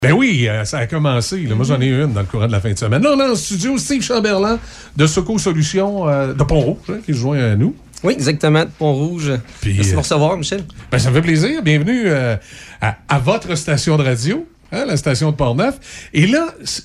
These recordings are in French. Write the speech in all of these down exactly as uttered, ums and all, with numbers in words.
Ben oui, euh, ça a commencé. Là. Mm-hmm. Moi, j'en ai une dans le courant de la fin de semaine. Non, non, en studio, Steve Chamberlain de Soco Solutions euh, de Pont-Rouge, hein, qui se joint à nous. Oui, exactement, de Pont-Rouge. Puis, merci de me recevoir, Michel. Ben, ça me fait plaisir. Bienvenue euh, à, à votre station de radio, hein, la station de Port-Neuf. Et là,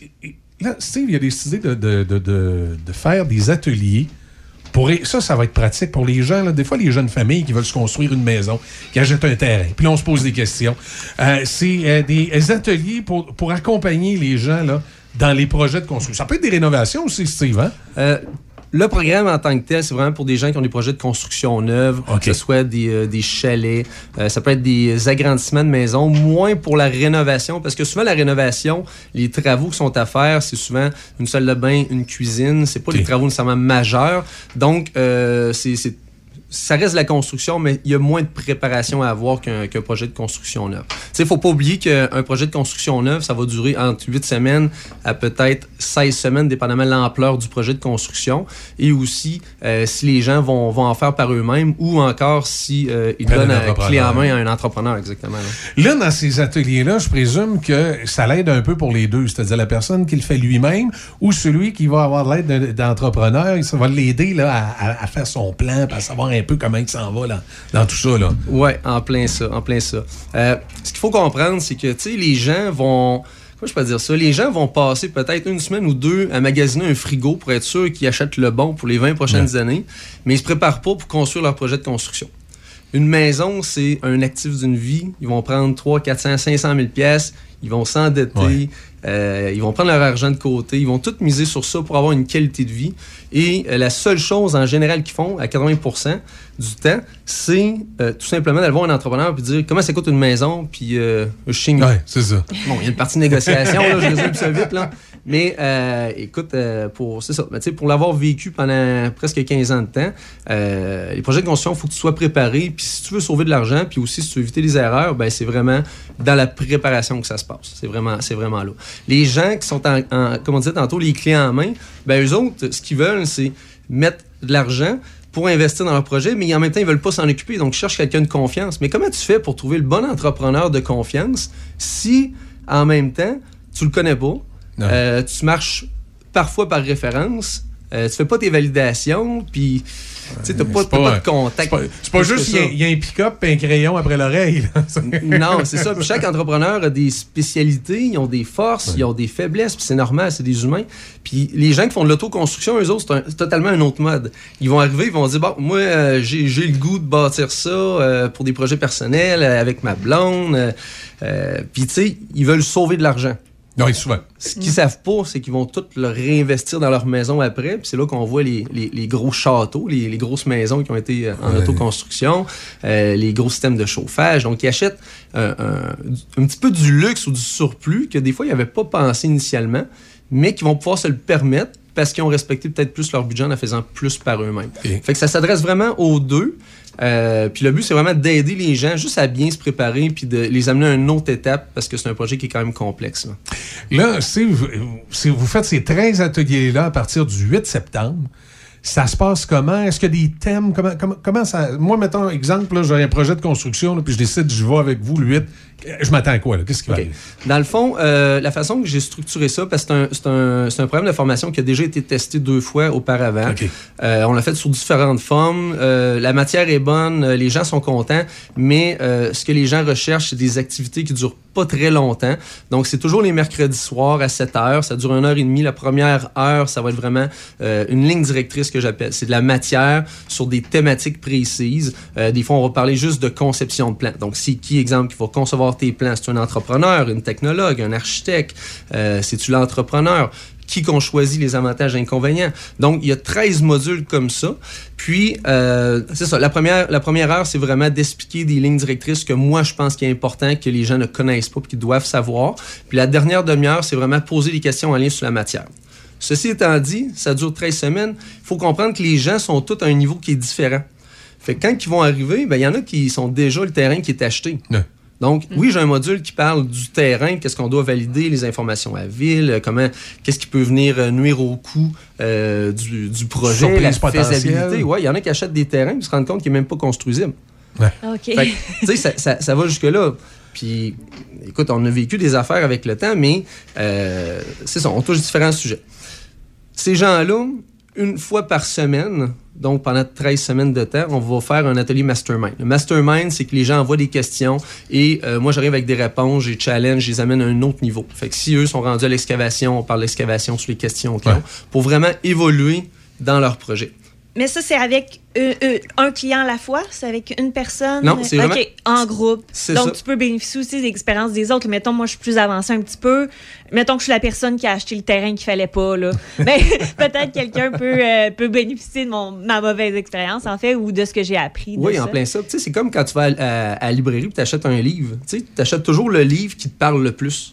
là, Steve, il a décidé de, de, de, de, de faire des ateliers. Pour, ça, ça va être pratique pour les gens. Là. Des fois, les jeunes familles qui veulent se construire une maison, qui achètent un terrain. Puis là, on se pose des questions. Euh, c'est euh, des, des ateliers pour, pour accompagner les gens là, dans les projets de construction. Ça peut être des rénovations aussi, Steve, hein? Euh, Le programme en tant que tel, c'est vraiment pour des gens qui ont des projets de construction neuve, okay. Que ce soit des, euh, des chalets, euh, ça peut être des agrandissements de maisons, moins pour la rénovation, parce que souvent la rénovation, les travaux qui sont à faire, c'est souvent une salle de bain, une cuisine, c'est pas okay. Des travaux nécessairement majeurs, donc euh, c'est, c'est ça reste la construction, mais il y a moins de préparation à avoir qu'un, qu'un projet de construction neuve. Tu sais, il ne faut pas oublier qu'un projet de construction neuve, ça va durer entre huit semaines à peut-être seize semaines, dépendamment de l'ampleur du projet de construction. Et aussi, euh, si les gens vont, vont en faire par eux-mêmes ou encore si euh, ils donnent un clé en main à un entrepreneur, exactement. Là. là, dans ces ateliers-là, je présume que ça l'aide un peu pour les deux, c'est-à-dire la personne qui le fait lui-même ou celui qui va avoir l'aide d'un, d'entrepreneur, ça va l'aider là, à, à, à faire son plan, à savoir un peu comment il s'en va là, dans tout ça. Là. Oui, en plein ça, en plein ça. Euh, ce qu'il faut comprendre, c'est que les gens vont... Comment je peux dire ça? Les gens vont passer peut-être une semaine ou deux à magasiner un frigo pour être sûr qu'ils achètent le bon pour les vingt prochaines ouais. années, mais ils se préparent pas pour construire leur projet de construction. Une maison, c'est un actif d'une vie. Ils vont prendre trois cents, quatre cents, cinq cent mille piastres. Ils vont s'endetter. Ouais. Euh, ils vont prendre leur argent de côté. Ils vont tout miser sur ça pour avoir une qualité de vie. Et euh, la seule chose en général qu'ils font, à quatre-vingts pour cent du temps, c'est euh, tout simplement d'aller voir un entrepreneur et dire comment ça coûte une maison, puis euh, je signe. Ouais, c'est ça. Bon, il y a une partie de négociation, là, je résume ça vite, là. Mais euh, écoute, euh, pour, c'est ça, mais, pour l'avoir vécu pendant presque quinze ans de temps, euh, les projets de construction, il faut que tu sois préparé. Puis si tu veux sauver de l'argent, puis aussi si tu veux éviter les erreurs, ben c'est vraiment dans la préparation que ça se passe. C'est vraiment, c'est vraiment là. Les gens qui sont, en, en, comme on disait tantôt, les clés en main, ben eux autres, ce qu'ils veulent, c'est mettre de l'argent pour investir dans leur projet, mais en même temps, ils ne veulent pas s'en occuper, donc ils cherchent quelqu'un de confiance. Mais comment tu fais pour trouver le bon entrepreneur de confiance si, en même temps, tu le connais pas? Euh, tu marches parfois par référence, euh, tu fais pas tes validations, puis tu n'as pas, pas, pas de contact. C'est pas, c'est pas juste qu'il y, y a un pick-up et un crayon après l'oreille. Non, c'est ça. Puis chaque entrepreneur a des spécialités, ils ont des forces, ouais. Ils ont des faiblesses, puis c'est normal, c'est des humains. Puis les gens qui font de l'autoconstruction, eux autres, c'est, un, c'est totalement un autre mode. Ils vont arriver, ils vont dire, bon, moi, euh, j'ai, j'ai le goût de bâtir ça euh, pour des projets personnels, euh, avec ma blonde. Euh, euh, puis tu sais, ils veulent sauver de l'argent. Oui, souvent. Ce qu'ils savent pas, c'est qu'ils vont tout le réinvestir dans leur maison après. Puis c'est là qu'on voit les, les, les gros châteaux, les, les grosses maisons qui ont été en ouais. autoconstruction, euh, les gros systèmes de chauffage. Donc, ils achètent un, un, un petit peu du luxe ou du surplus que des fois, ils n'avaient pas pensé initialement, mais qui vont pouvoir se le permettre parce qu'ils ont respecté peut-être plus leur budget en en faisant plus par eux-mêmes. Okay. Fait que ça s'adresse vraiment aux deux. Euh, puis le but, c'est vraiment d'aider les gens juste à bien se préparer puis de les amener à une autre étape parce que c'est un projet qui est quand même complexe. Là, là si, vous, si vous faites ces treize ateliers-là à partir du huit septembre, ça se passe comment? Est-ce qu'il y a des thèmes? Comment, comment, comment ça... Moi, mettons, exemple, là, j'ai un projet de construction, là, puis je décide, je vais avec vous le huit. Je m'attends à quoi, là? Qu'est-ce qui okay. va arriver? Dans le fond, euh, la façon que j'ai structuré ça, parce que c'est un, c'est, un, c'est un programme de formation qui a déjà été testé deux fois auparavant. Okay. Euh, on l'a fait sur différentes formes. Euh, la matière est bonne, les gens sont contents, mais euh, ce que les gens recherchent, c'est des activités qui durent pas très longtemps. Donc, c'est toujours les mercredis soirs à sept heures. Ça dure une heure et demie. La première heure, ça va être vraiment euh, une ligne directrice que j'appelle. C'est de la matière sur des thématiques précises. Euh, des fois, on va parler juste de conception de plans. Donc, c'est qui, exemple, qui va concevoir tes plans? C'est un entrepreneur, une technologue, un architecte? Euh, c'est-tu l'entrepreneur? Qui qu'on choisit les avantages et inconvénients. Donc, il y a treize modules comme ça. Puis, euh, c'est ça, la première, la première heure, c'est vraiment d'expliquer des lignes directrices que moi, je pense qu'il est important que les gens ne connaissent pas et qu'ils doivent savoir. Puis, la dernière demi-heure, c'est vraiment poser des questions en lien sur la matière. Ceci étant dit, ça dure treize semaines. Il faut comprendre que les gens sont tous à un niveau qui est différent. Fait que quand ils vont arriver, ben, il y en a qui sont déjà le terrain qui est acheté. Ouais. Donc, mmh. oui, j'ai un module qui parle du terrain, qu'est-ce qu'on doit valider, les informations à ville, comment, qu'est-ce qui peut venir nuire au coût euh, du, du projet, surprise la faisabilité. Oui, il y en a qui achètent des terrains et se rendent compte qu'ils n'est même pas construisible. Ouais. OK. Fait que, tu sais, ça, ça, ça va jusque-là. Puis, écoute, on a vécu des affaires avec le temps, mais euh, c'est ça, on touche différents sujets. Ces gens-là, une fois par semaine, donc pendant treize semaines de temps, on va faire un atelier mastermind. Le mastermind, c'est que les gens envoient des questions et euh, moi, j'arrive avec des réponses, j'ai challenge, je les amène à un autre niveau. Fait que si eux sont rendus à l'excavation, on parle d'excavation sur les questions qu'ils ont, pour vraiment évoluer dans leur projet. Mais ça, c'est avec euh, euh, un client à la fois? C'est avec une personne? Non, c'est vraiment... OK, en groupe. C'est Donc, ça. tu peux bénéficier aussi des expériences des autres. Mettons, moi, je suis plus avancée un petit peu. Mettons que je suis la personne qui a acheté le terrain qu'il fallait pas, là. Ben, peut-être quelqu'un peut, euh, peut bénéficier de mon, ma mauvaise expérience, en fait, ou de ce que j'ai appris. Oui, de en ça. plein ça. Tu sais, c'est comme quand tu vas à, à, à la librairie et tu achètes un livre. Tu sais, tu achètes toujours le livre qui te parle le plus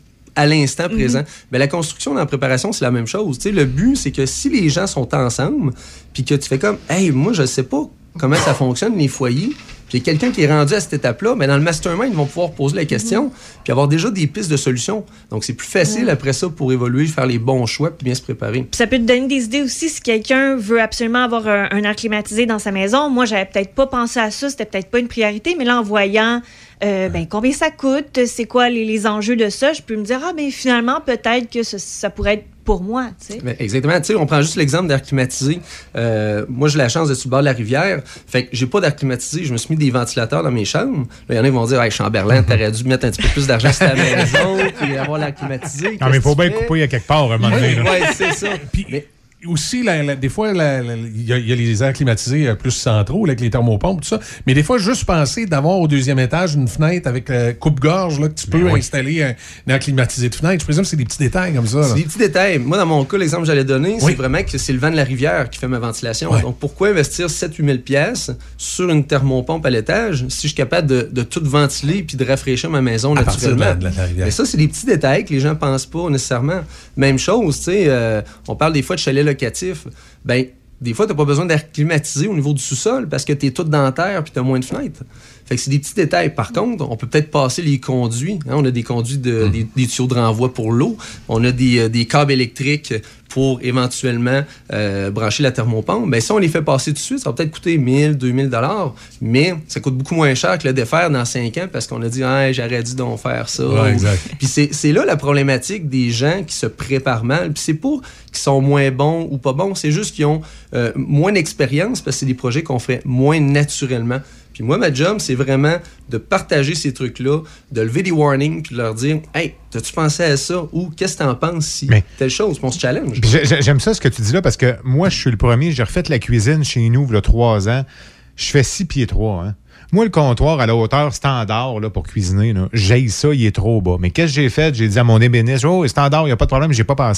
à l'instant présent. Mm-hmm. Ben, la construction dans la préparation, c'est la même chose. Tu sais, le but, c'est que si les gens sont ensemble, puis que tu fais comme, hey, moi, je sais pas comment ça fonctionne, les foyers, puis il y a quelqu'un qui est rendu à cette étape-là, ben, dans le mastermind, ils vont pouvoir poser la question, mm-hmm. puis avoir déjà des pistes de solutions. Donc, c'est plus facile mm-hmm. après ça pour évoluer, faire les bons choix, puis bien se préparer. Puis ça peut te donner des idées aussi si quelqu'un veut absolument avoir un, un air climatisé dans sa maison. Moi, j'avais peut-être pas pensé à ça, c'était peut-être pas une priorité, mais là, en voyant Euh, ben, combien ça coûte, c'est quoi les, les enjeux de ça, je peux me dire, ah, ben finalement, peut-être que ça, ça pourrait être pour moi, tu sais. Ben, exactement. Tu sais, on prend juste l'exemple d'air climatisé. Euh, moi, j'ai la chance d'être sur le bord de la rivière. Fait que j'ai pas d'air climatisé. Je me suis mis des ventilateurs dans mes chambres. Là, il y en a qui vont dire, hey, Chamberlain, t'aurais dû mettre un petit peu plus d'argent sur ta maison puis avoir l'air climatisé. Non, mais il faut bien couper à quelque part, à un moment donné. Oui, ouais, c'est ça. Puis, mais, aussi, la, la, des fois, il y, y a les airs climatisés plus centraux, là, avec les thermopompes, tout ça. Mais des fois, juste penser d'avoir au deuxième étage une fenêtre avec euh, coupe-gorge, là, que tu peux oui. installer un, un air climatisé de fenêtre. Je présume que c'est des petits détails comme ça. C'est là. des petits détails. Moi, dans mon cas, l'exemple que j'allais donner, oui. c'est vraiment que c'est le vent de la rivière qui fait ma ventilation. Ouais. Donc, pourquoi investir sept à huit mille piastres sur une thermopompe à l'étage si je suis capable de, de tout ventiler puis de rafraîchir ma maison à naturellement? De la, de la rivière. Mais ça, c'est des petits détails que les gens ne pensent pas nécessairement. Même chose, tu sais, euh, on parle des fois de chalets locatifs. Ben, des fois, tu n'as pas besoin d'air climatisé au niveau du sous-sol parce que tu es tout dans terre et tu as moins de fenêtres. Fait que c'est des petits détails. Par contre, on peut peut-être passer les conduits. Hein? On a des conduits, de, mmh. des, des tuyaux de renvoi pour l'eau. On a des, euh, des câbles électriques pour éventuellement euh, brancher la thermopompe. Ben, si on les fait passer tout de suite, ça va peut-être coûter mille, deux mille dollars, mais ça coûte beaucoup moins cher que le défaire dans cinq ans parce qu'on a dit ah, « j'aurais dû donc faire ça. Ouais, » Puis c'est, c'est là la problématique des gens qui se préparent mal. Puis c'est pas qu'ils sont moins bons ou pas bons, c'est juste qu'ils ont euh, moins d'expérience parce que c'est des projets qu'on fait moins naturellement. Puis moi, ma job, c'est vraiment de partager ces trucs-là, de lever des warnings, puis de leur dire « Hey, t'as-tu pensé à ça? » ou « Qu'est-ce que t'en penses si mais, telle chose? » Puis on se challenge. J'aime ça ce que tu dis là, parce que moi, je suis le premier, j'ai refait la cuisine chez nous il y a trois ans. Je fais six pieds trois. Hein. Moi, le comptoir à la hauteur standard là, pour cuisiner, là, j'haïs ça, il est trop bas. Mais qu'est-ce que j'ai fait? J'ai dit à mon ébéniste « Oh, standard, il n'y a pas de problème, j'ai pas pensé. »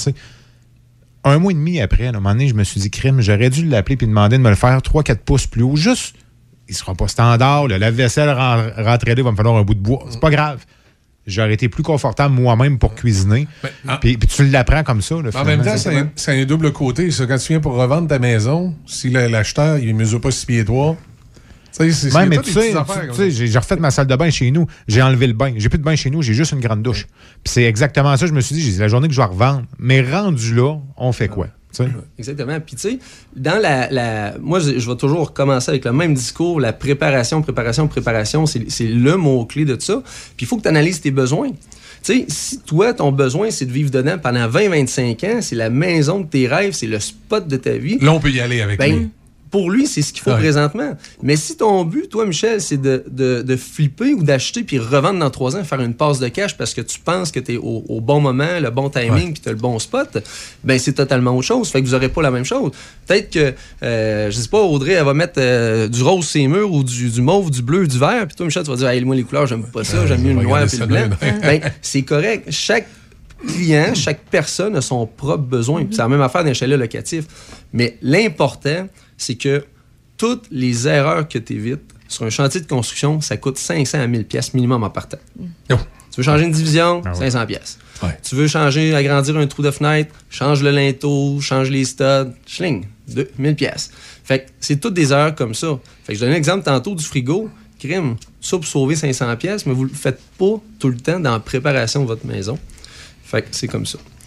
Un mois et demi après, à un moment donné, je me suis dit « Crime, j'aurais dû l'appeler puis demander de me le faire trois quatre pouces plus haut. » Juste... Il sera pas standard, le lave-vaisselle rentré là, il va me falloir un bout de bois. C'est pas grave. J'aurais été plus confortable moi-même pour cuisiner. Ben, puis, puis tu l'apprends comme ça. Là, en même temps, c'est un, c'est un double côté. Ça. Quand tu viens pour revendre ta maison, si l'acheteur il ne mesure pas six pieds trois, c'est, c'est, ouais, mais tu sais, tu sais j'ai, j'ai refait ma salle de bain chez nous. J'ai enlevé le bain. J'ai plus de bain chez nous. J'ai juste une grande douche. Puis c'est exactement ça. Je me suis dit, j'ai dit, la journée que je vais revendre. Mais rendu là, on fait quoi? T'sais. Exactement. Puis tu sais, dans la, la... Moi, je, je vais toujours commencer avec le même discours. La préparation, préparation, préparation, c'est, c'est le mot-clé de tout ça. Puis il faut que tu analyses tes besoins. Tu sais, si toi, ton besoin, c'est de vivre dedans pendant vingt à vingt-cinq ans, c'est la maison de tes rêves, c'est le spot de ta vie. Là, on peut y aller avec ben, lui. Pour lui, c'est ce qu'il faut ouais. présentement. Mais si ton but, toi, Michel, c'est de, de, de flipper ou d'acheter puis revendre dans trois ans, faire une passe de cash parce que tu penses que tu es au, au bon moment, le bon timing ouais. puis tu as le bon spot, ben c'est totalement autre chose. Fait que vous n'aurez pas la même chose. Peut-être que, euh, je sais pas, Audrey, elle va mettre euh, du rose sur ses murs ou du, du mauve, du bleu, du vert. Puis toi, Michel, tu vas dire, hey, moi, les couleurs, j'aime pas ça, j'aime mieux le noir puis le blanc. Ben, c'est correct. Chaque client, chaque personne a son propre besoin. C'est la même affaire d'un chalet locatif. Mais l'important, c'est que toutes les erreurs que tu évites sur un chantier de construction, ça coûte cinq cents à mille pièces minimum en partant. Mm. Tu veux changer une division, ah ouais. cinq cents pièces. Ouais. Tu veux changer, agrandir un trou de fenêtre, change le linteau, change les studs, schling, mille pièces. Fait que c'est toutes des erreurs comme ça. Fait que je donne un exemple tantôt du frigo. Crime, ça pour sauver cinq cents pièces, mais vous le faites pas tout le temps dans la préparation de votre maison. Fait que c'est comme ça.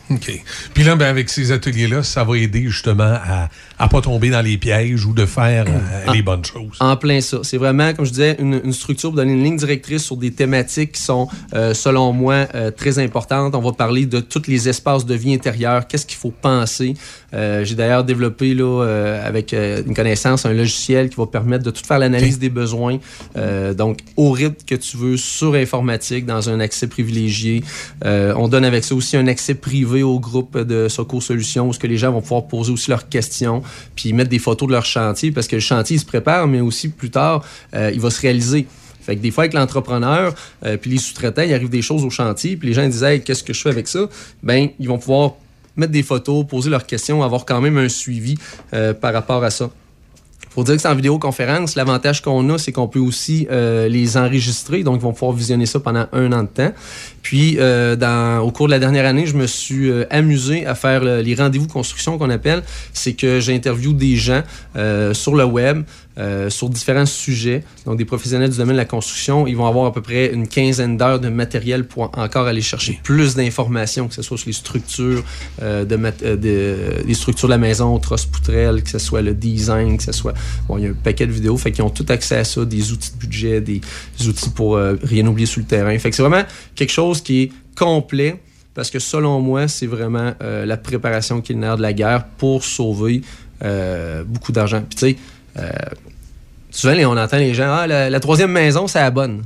OK. Puis là, ben, avec ces ateliers-là, ça va aider justement à ne pas tomber dans les pièges ou de faire euh, les bonnes choses. En plein ça. C'est vraiment, comme je disais, une, une structure pour donner une ligne directrice sur des thématiques qui sont, euh, selon moi, euh, très importantes. On va parler de tous les espaces de vie intérieure, qu'est-ce qu'il faut penser. Euh, j'ai d'ailleurs développé là, euh, avec euh, une connaissance un logiciel qui va permettre de tout faire l'analyse okay. des besoins. Euh, donc, au rythme que tu veux sur informatique, dans un accès privilégié. Euh, on donne avec ça aussi un accès privé au groupe de Soco Solutions où ce que les gens vont pouvoir poser aussi leurs questions puis mettre des photos de leur chantier parce que le chantier il se prépare mais aussi plus tard euh, il va se réaliser. Fait que des fois avec l'entrepreneur euh, puis les sous-traitants il arrive des choses au chantier puis les gens disent hey, qu'est-ce que je fais avec ça? Ben ils vont pouvoir mettre des photos, poser leurs questions, avoir quand même un suivi euh, par rapport à ça. Il faut dire que c'est en vidéoconférence. L'avantage qu'on a, c'est qu'on peut aussi euh, les enregistrer. Donc, ils vont pouvoir visionner ça pendant un an de temps. Puis, euh, dans, au cours de la dernière année, je me suis euh, amusé à faire le, les rendez-vous construction qu'on appelle. C'est que j'interviewe des gens euh, sur le web, euh, sur différents sujets. Donc, des professionnels du domaine de la construction. Ils vont avoir à peu près une quinzaine d'heures de matériel pour encore aller chercher plus d'informations, que ce soit sur les structures, euh, de, mat- de, les structures de la maison, trosse poutrelle, que ce soit le design, que ce soit... Bon, il y a un paquet de vidéos, fait qu'ils ont tout accès à ça, des outils de budget, des, des outils pour euh, rien oublier sur le terrain. Fait que c'est vraiment quelque chose qui est complet, parce que selon moi, c'est vraiment euh, la préparation qui est le nerf de la guerre pour sauver euh, beaucoup d'argent. Puis tu sais, euh, souvent on entend les gens, ah, la, la troisième maison, c'est la bonne.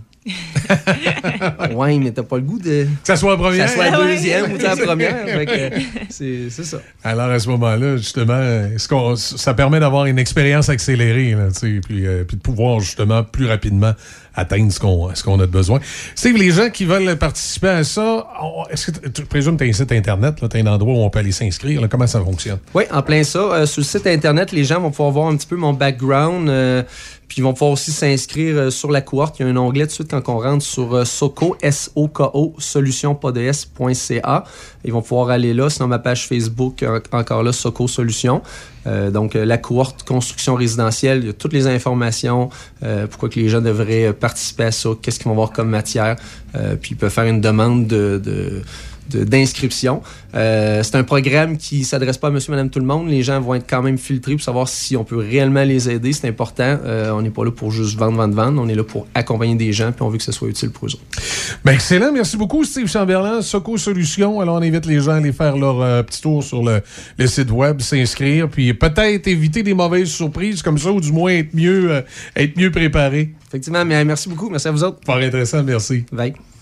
Ouais, mais t'as pas le goût de... Que ça soit la première. Que ça soit la deuxième ou la première. Fait que, c'est, c'est ça. Alors, à ce moment-là, justement, est-ce qu'on, ça permet d'avoir une expérience accélérée, là, puis, euh, puis de pouvoir, justement, plus rapidement atteindre ce qu'on, ce qu'on a de besoin. Steve, les gens qui veulent participer à ça, on, est-ce que tu présumes que tu as un site Internet, tu as un endroit où on peut aller s'inscrire? Là, comment ça fonctionne? Oui, en plein ça. Euh, sur le site Internet, les gens vont pouvoir voir un petit peu mon background, euh, puis ils vont pouvoir aussi s'inscrire euh, sur la cohorte. Il y a un onglet tout de suite quand on rentre sur euh, Soco, S O K O, solution pas de S point C A. Ils vont pouvoir aller là. Sinon, ma page Facebook, euh, encore là, Soco Solutions. Euh, donc, euh, la cohorte construction résidentielle, il y a toutes les informations, euh, pourquoi que les gens devraient participer à ça, qu'est-ce qu'ils vont avoir comme matière, euh, puis ils peuvent faire une demande de... de De, d'inscription. Euh, c'est un programme qui ne s'adresse pas à monsieur, madame, tout le monde. Les gens vont être quand même filtrés pour savoir si on peut réellement les aider. C'est important. Euh, on n'est pas là pour juste vendre, vendre, vendre. On est là pour accompagner des gens puis on veut que ce soit utile pour eux autres. Ben excellent. Merci beaucoup, Steve Chamberlain. Soco Solutions. Alors, on invite les gens à aller faire leur euh, petit tour sur le, le site web, s'inscrire, puis peut-être éviter des mauvaises surprises comme ça ou du moins être mieux, euh, être mieux préparé. Effectivement, mais merci beaucoup. Merci à vous autres. Fort intéressant. Merci. Bye.